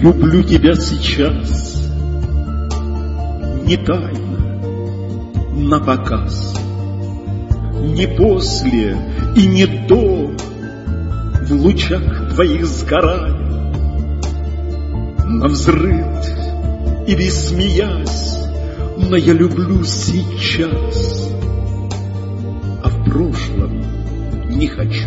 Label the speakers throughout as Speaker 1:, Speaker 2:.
Speaker 1: Люблю тебя сейчас, не тайно, напоказ, не после и не до, в лучах твоих сгораю, навзрыд или смеясь, но я люблю сейчас, а в прошлом не хочу,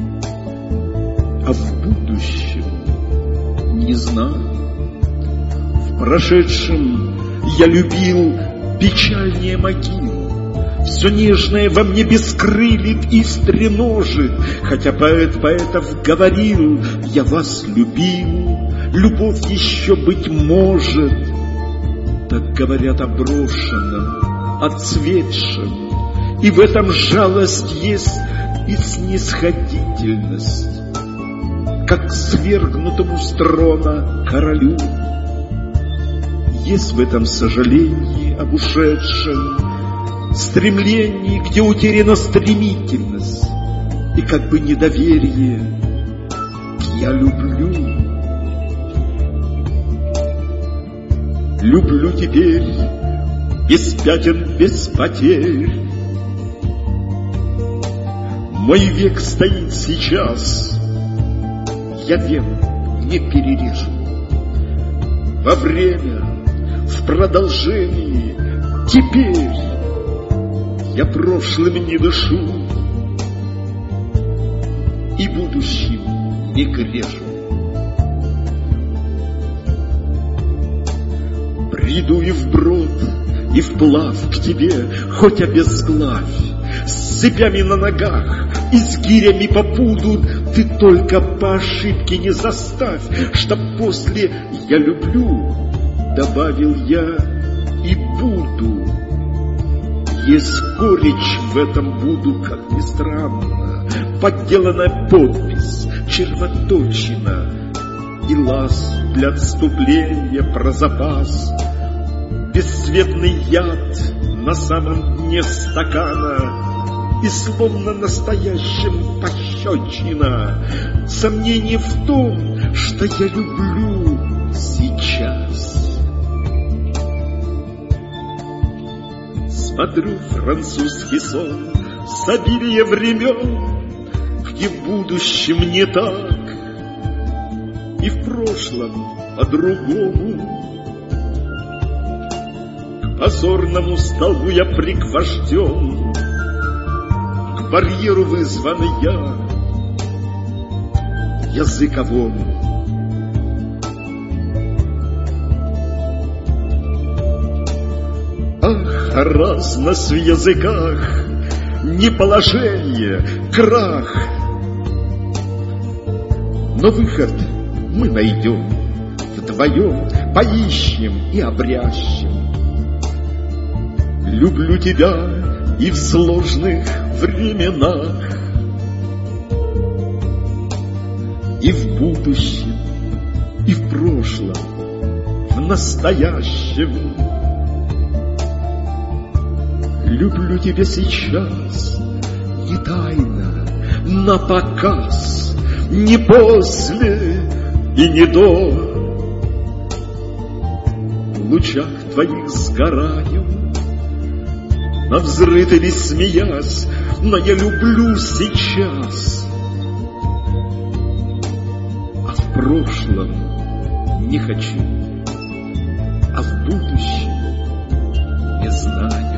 Speaker 1: а в будущем не знаю. В прошедшем я любил печальнее могил, все нежное во мне бескрылит и стреножит, хотя поэт поэтов говорил: я вас любил, любовь еще быть может. Так говорят о брошенном, отцветшем, и в этом жалость есть и снисходительность, как к свергнутому с трона королю. Есть в этом сожалении об ушедшем, стремлении, где утеряна стремительность, и как бы недоверие к «я люблю». Люблю теперь без пятен, без потерь. Мой век стоит сейчас, я век не перережу. Во время, в продолжении, теперь я прошлым не дышу и будущим не грешу. Приду и вброд, и вплав к тебе, хоть обезглавь, с цепями на ногах и с гирями по пуду. Ты только по ошибке не заставь, чтоб после «я люблю» добавил я «и буду». Есть горечь в этом «буду», как ни странно, подделанная подпись, червоточина и лаз для отступления про запас. Бесцветный яд на самом дне стакана, и словно настоящим пощечина. Сомнение в том, что я люблю сейчас. Смотрю французский сон с обилия времен, где в будущем не так, и в прошлом по-другому. К позорному столбу я пригвожден, к барьеру вызван я языковому. Ах, разность в языках, неположение, крах, но выход мы найдем, вдвоем поищем и обрящем. Люблю тебя и в сложных временах, и в будущем, и в прошлом, в настоящем. Люблю тебя сейчас, не тайно, напоказ, не после и не до. В лучах твоих сгораю, навзрыд или смеясь, но я люблю сейчас, а в прошлом не хочу, а в будущем не знаю.